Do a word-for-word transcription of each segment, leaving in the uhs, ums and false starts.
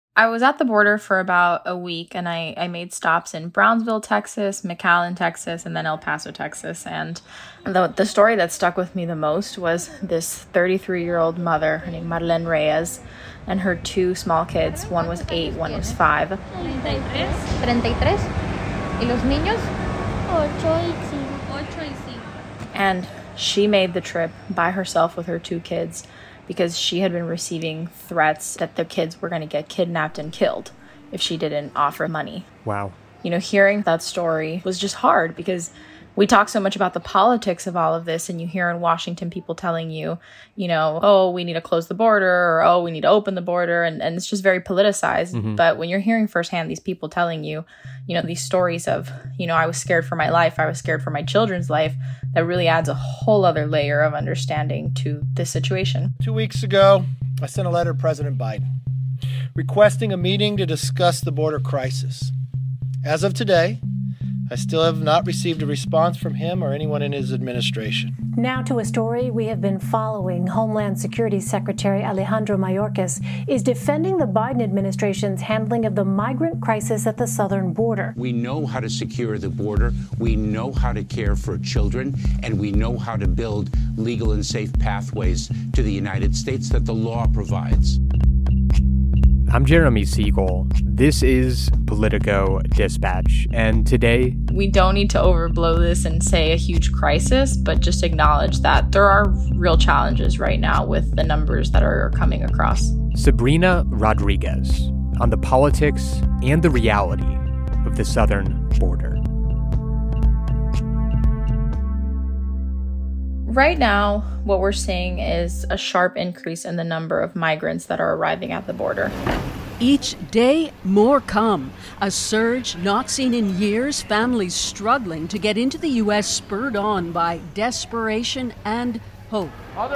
I was at the border for about a week, and I, I made stops in Brownsville, Texas, McAllen, Texas, and then El Paso, Texas. And the the story that stuck with me the most was this thirty-three-year-old mother, her name Marlene Reyes, and her two small kids. One was eight, one was five. thirty-tres. ¿Y los niños? Ocho y cinco. Ocho y cinco. And she made the trip by herself with her two kids, because she had been receiving threats that the kids were going to get kidnapped and killed if she didn't offer money. Wow. You know, hearing that story was just hard, because we talk so much about the politics of all of this, and you hear in Washington people telling you, you know, oh, we need to close the border, or oh, we need to open the border, and, and it's just very politicized. Mm-hmm. But when you're hearing firsthand these people telling you, you know, these stories of, you know, I was scared for my life, I was scared for my children's life, that really adds a whole other layer of understanding to this situation. Two weeks ago, I sent a letter to President Biden requesting a meeting to discuss the border crisis. As of today, I still have not received a response from him or anyone in his administration. Now to a story we have been following. Homeland Security Secretary Alejandro Mayorkas is defending the Biden administration's handling of the migrant crisis at the southern border. We know how to secure the border, we know how to care for children, and we know how to build legal and safe pathways to the United States that the law provides. I'm Jeremy Siegel. This is Politico Dispatch, and today... We don't need to overblow this and say a huge crisis, but just acknowledge that there are real challenges right now with the numbers that are coming across. Sabrina Rodriguez on the politics and the reality of the southern border. Right now, what we're seeing is a sharp increase in the number of migrants that are arriving at the border. Each day, more come. A surge not seen in years, families struggling to get into the U S spurred on by desperation and hope.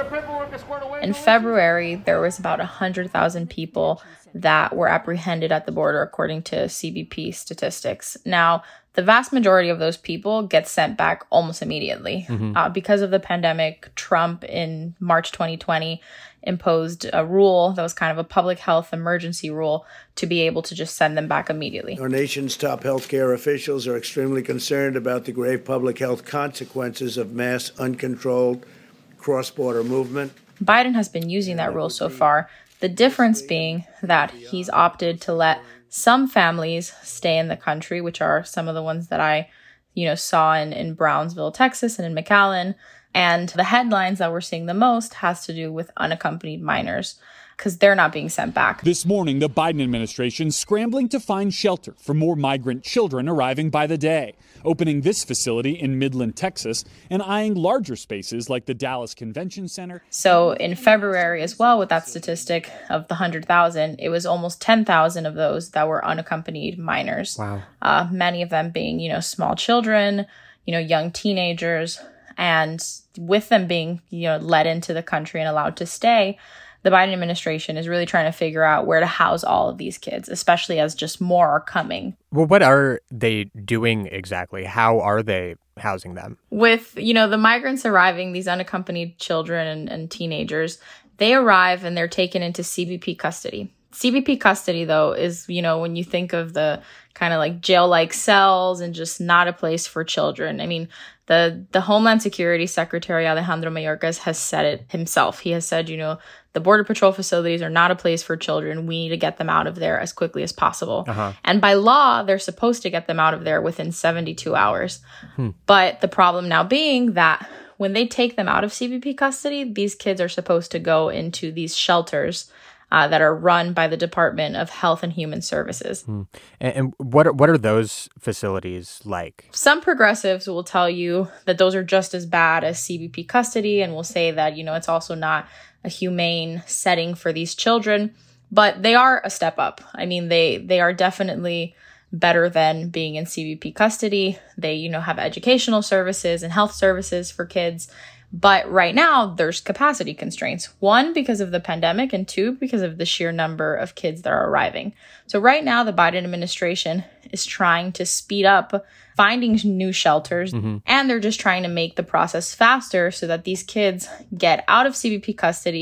In February, there was about one hundred thousand people that were apprehended at the border, according to C B P statistics. Now, the vast majority of those people get sent back almost immediately. Mm-hmm. Uh, because of the pandemic, Trump in March twenty twenty imposed a rule that was kind of a public health emergency rule to be able to just send them back immediately. Our nation's top healthcare officials are extremely concerned about the grave public health consequences of mass, uncontrolled cross-border movement. Biden has been using that rule so far, the difference being that he's opted to let some families stay in the country, which are some of the ones that I, you know, saw in, in Brownsville, Texas, and in McAllen. And the headlines that we're seeing the most has to do with unaccompanied minors, because they're not being sent back. This morning, the Biden administration scrambling to find shelter for more migrant children arriving by the day, opening this facility in Midland, Texas, and eyeing larger spaces like the Dallas Convention Center. So in February as well, with that statistic of the one hundred thousand, it was almost ten thousand of those that were unaccompanied minors. Wow. Uh, many of them being, you know, small children, you know, young teenagers, and with them being, you know, let into the country and allowed to stay, the Biden administration is really trying to figure out where to house all of these kids, especially as just more are coming. Well, what are they doing exactly? How are they housing them? With, you know, the migrants arriving, these unaccompanied children and, and teenagers, they arrive and they're taken into C B P custody. C B P custody, though, is, you know, when you think of the kind of like jail-like cells and just not a place for children. I mean, the the Homeland Security Secretary Alejandro Mayorkas has said it himself. He has said, you know, the Border Patrol facilities are not a place for children. We need to get them out of there as quickly as possible. Uh-huh. And by law, they're supposed to get them out of there within seventy-two hours. Hmm. But the problem now being that when they take them out of C B P custody, these kids are supposed to go into these shelters Uh, that are run by the Department of Health and Human Services. Hmm. And, and what are, what are those facilities like? Some progressives will tell you that those are just as bad as C B P custody and will say that, you know, it's also not a humane setting for these children, but they are a step up. I mean, they, they are definitely better than being in C B P custody. They, you know, have educational services and health services for kids. But right now, there's capacity constraints. One, because of the pandemic, and two, because of the sheer number of kids that are arriving. So right now, the Biden administration is trying to speed up finding new shelters, mm-hmm. and they're just trying to make the process faster so that these kids get out of C B P custody,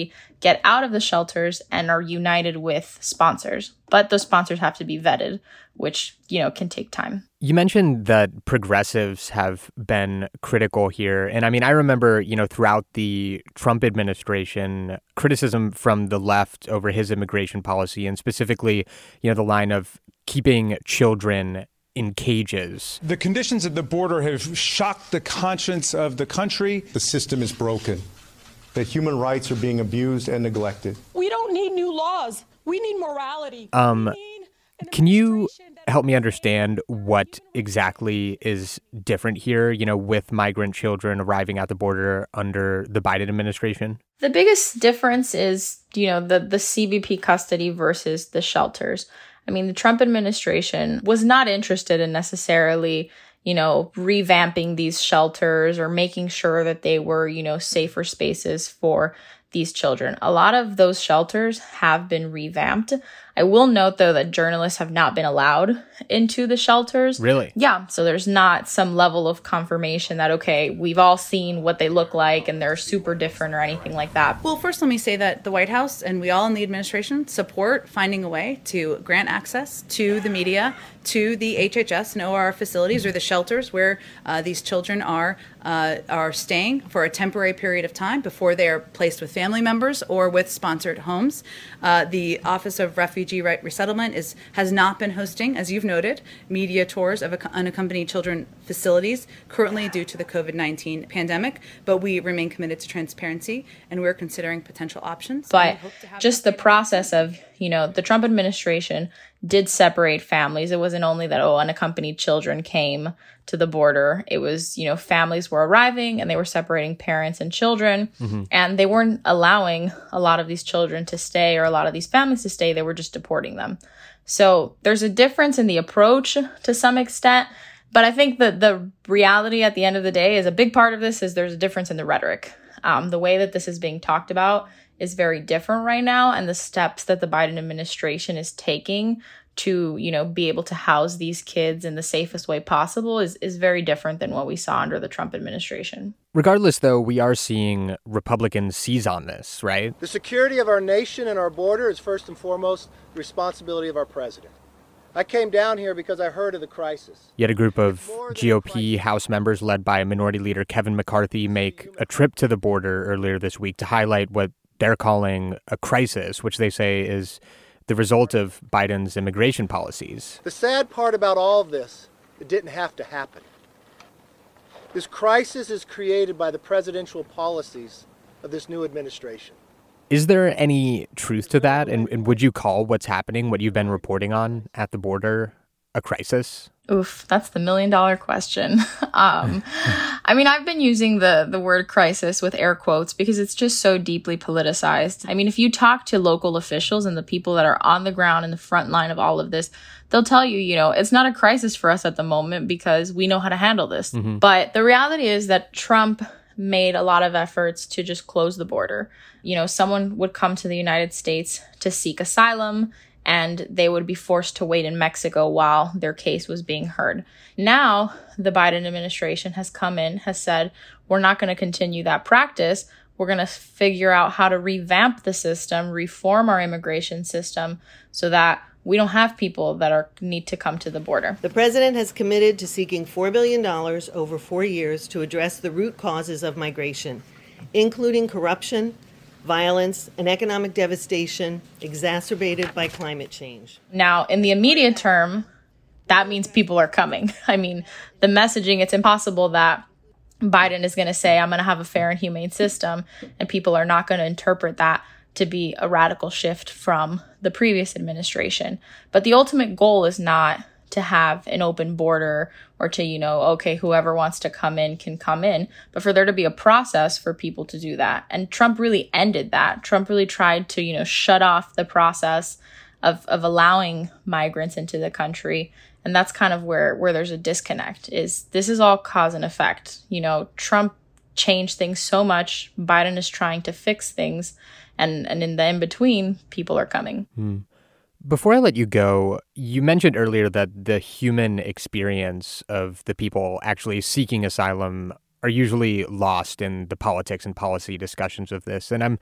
get out of the shelters and are united with sponsors. But those sponsors have to be vetted, which, you know, can take time. You mentioned that progressives have been critical here. And I mean, I remember, you know, throughout the Trump administration, criticism from the left over his immigration policy, and specifically, you know, the line of keeping children in cages. The conditions at the border have shocked the conscience of the country. The system is broken, that human rights are being abused and neglected. We don't need new laws. We need morality. Um, can you help me understand what exactly is different here, you know, with migrant children arriving at the border under the Biden administration? The biggest difference is, you know, the, the C B P custody versus the shelters. I mean, the Trump administration was not interested in necessarily, you know, revamping these shelters or making sure that they were, you know, safer spaces for these children. A lot of those shelters have been revamped. I will note, though, that journalists have not been allowed into the shelters. Really? Yeah. So there's not some level of confirmation that, okay, we've all seen what they look like and they're super different or anything like that. Well, first, let me say that the White House and we all in the administration support finding a way to grant access to the media, to the H H S and O R facilities or the shelters where uh, these children are uh, are staying for a temporary period of time before they are placed with family members or with sponsored homes. Uh, the Office of Refugee Right Resettlement is has not been hosting, as you've noted, media tours of unaccompanied children facilities currently due to the COVID nineteen pandemic, but we remain committed to transparency and we're considering potential options. But just the process of, you know, the Trump administration did separate families. It wasn't only that, oh, unaccompanied children came to the border. It was, you know, families were arriving and they were separating parents and children. Mm-hmm. And they weren't allowing a lot of these children to stay or a lot of these families to stay. They were just deporting them. So there's a difference in the approach to some extent. But I think that the reality at the end of the day is a big part of this is there's a difference in the rhetoric. Um, the way that this is being talked about is very different right now. And the steps that the Biden administration is taking to, you know, be able to house these kids in the safest way possible is, is very different than what we saw under the Trump administration. Regardless, though, we are seeing Republicans seize on this, right? The security of our nation and our border is first and foremost the responsibility of our president. I came down here because I heard of the crisis. You had a group of G O P House members led by Minority Leader Kevin McCarthy make a trip to the border earlier this week to highlight what they're calling a crisis, which they say is the result of Biden's immigration policies. The sad part about all of this, it didn't have to happen. This crisis is created by the presidential policies of this new administration. Is there any truth to that? And, and would you call what's happening, what you've been reporting on at the border, a crisis? Oof, that's the million dollar question. um, I mean, I've been using the the word crisis with air quotes because it's just so deeply politicized. I mean, if you talk to local officials and the people that are on the ground in the front line of all of this, they'll tell you, you know, it's not a crisis for us at the moment because we know how to handle this. Mm-hmm. But the reality is that Trump made a lot of efforts to just close the border. You know, someone would come to the United States to seek asylum and they would be forced to wait in Mexico while their case was being heard. Now, the Biden administration has come in, has said, we're not going to continue that practice. We're going to figure out how to revamp the system, reform our immigration system so that we don't have people that are need to come to the border. The president has committed to seeking four billion dollars over four years to address the root causes of migration, including corruption, violence, and economic devastation exacerbated by climate change. Now, in the immediate term, that means people are coming. I mean, the messaging, it's impossible that Biden is going to say, I'm going to have a fair and humane system, and people are not going to interpret that to be a radical shift from the previous administration. But the ultimate goal is not to have an open border or to, you know, okay, whoever wants to come in can come in, but for there to be a process for people to do that. And Trump really ended that. Trump really tried to, you know, shut off the process of, of allowing migrants into the country. And that's kind of where, where there's a disconnect is this is all cause and effect. You know, Trump changed things so much. Biden is trying to fix things. And, and in the in-between, people are coming. Hmm. Before I let you go, you mentioned earlier that the human experience of the people actually seeking asylum are usually lost in the politics and policy discussions of this. And I'm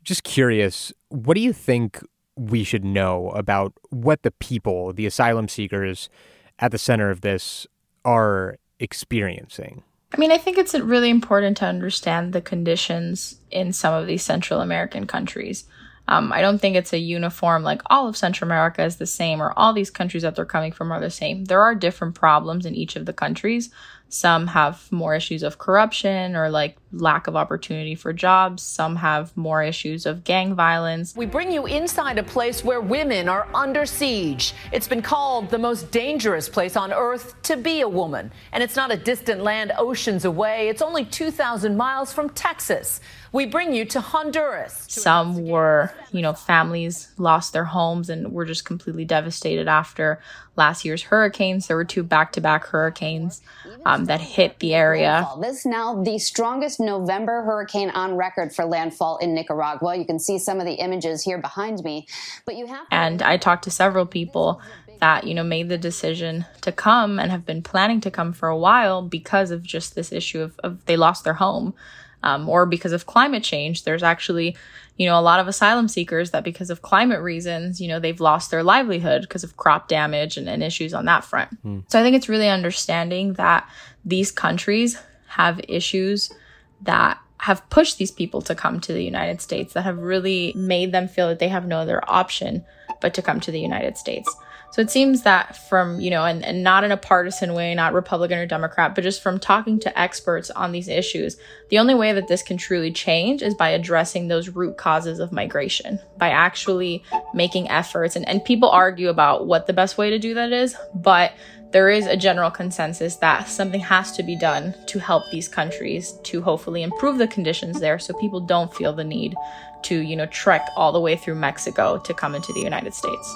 Just curious, what do you think we should know about what the people, the asylum seekers at the center of this, are experiencing? I mean, I think it's really important to understand the conditions in some of these Central American countries. Um, I don't think it's a uniform, like all of Central America is the same or all these countries that they're coming from are the same. There are different problems in each of the countries. Some have more issues of corruption or like lack of opportunity for jobs. Some have more issues of gang violence. We bring you inside a place where women are under siege. It's been called the most dangerous place on earth to be a woman. And it's not a distant land oceans away. It's only two thousand miles from Texas. We bring you to Honduras. Some were, you know, families lost their homes and were just completely devastated after last year's hurricanes. There were two back-to-back hurricanes um, that hit the area. This is now the strongest November hurricane on record for landfall in Nicaragua. You can see some of the images here behind me. But you have. And I talked to several people that, you know, made the decision to come and have been planning to come for a while because of just this issue of, of they lost their home. Um, or because of climate change. There's actually, you know, a lot of asylum seekers that because of climate reasons, you know, they've lost their livelihood because of crop damage and, and issues on that front. Mm. So I think it's really understanding that these countries have issues that have pushed these people to come to the United States, that have really made them feel that they have no other option but to come to the United States. So it seems that from, you know, and, and not in a partisan way, not Republican or Democrat, but just from talking to experts on these issues, the only way that this can truly change is by addressing those root causes of migration, by actually making efforts. And, and people argue about what the best way to do that is, but there is a general consensus that something has to be done to help these countries to hopefully improve the conditions there so people don't feel the need to, you know, trek all the way through Mexico to come into the United States.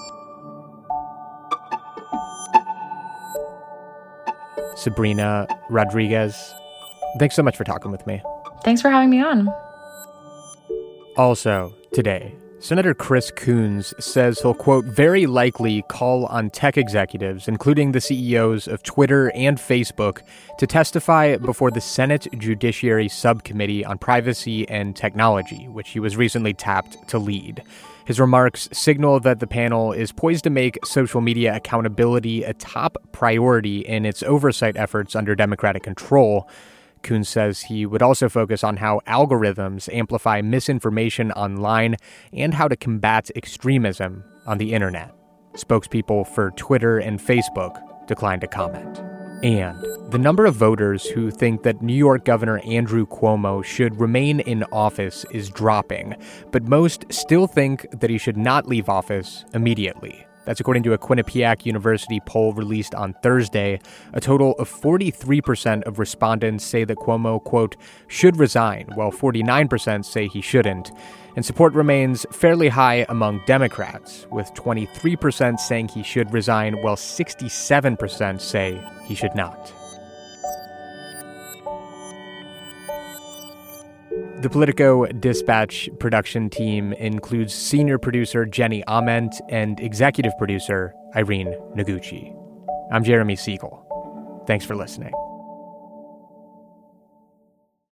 Sabrina Rodriguez, thanks so much for talking with me. Thanks for having me on. Also, today, Senator Chris Coons says he'll, quote, very likely call on tech executives, including the C E Os of Twitter and Facebook, to testify before the Senate Judiciary Subcommittee on Privacy and Technology, which he was recently tapped to lead. His remarks signal that the panel is poised to make social media accountability a top priority in its oversight efforts under Democratic control. Coons says he would also focus on how algorithms amplify misinformation online and how to combat extremism on the internet. Spokespeople for Twitter and Facebook declined to comment. And the number of voters who think that New York Governor Andrew Cuomo should remain in office is dropping, but most still think that he should not leave office immediately. That's according to a Quinnipiac University poll released on Thursday. A total of forty-three percent of respondents say that Cuomo, quote, should resign, while forty-nine percent say he shouldn't. And support remains fairly high among Democrats, with twenty-three percent saying he should resign, while sixty-seven percent say he should not. The Politico Dispatch production team includes senior producer Jenny Ament and executive producer Irene Noguchi. I'm Jeremy Siegel. Thanks for listening.